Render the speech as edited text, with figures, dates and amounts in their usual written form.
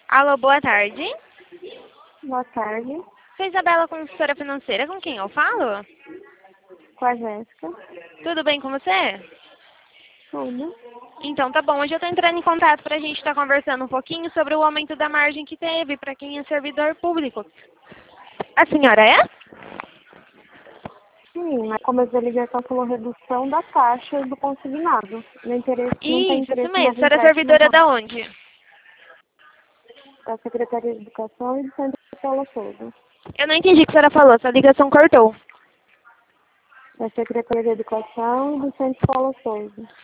Alô, boa tarde. Boa tarde. Sou Isabela, consultora financeira. Com quem eu falo? Com a Jéssica. Tudo bem com você? Tudo. Então tá bom. Hoje eu estou entrando em contato para a gente estar conversando um pouquinho sobre o aumento da margem que teve para quem é servidor público. A senhora é? Sim, mas como a ligação falou redução da taxa do consignado. Não tem Isso interesse em mesmo. A novo senhora é empréstimo servidora da onde? da Secretaria de Educação e do Centro de Paula Souza. Eu não entendi o que a senhora falou. Essa ligação cortou. Da Secretaria de Educação e do Centro de Paula Souza.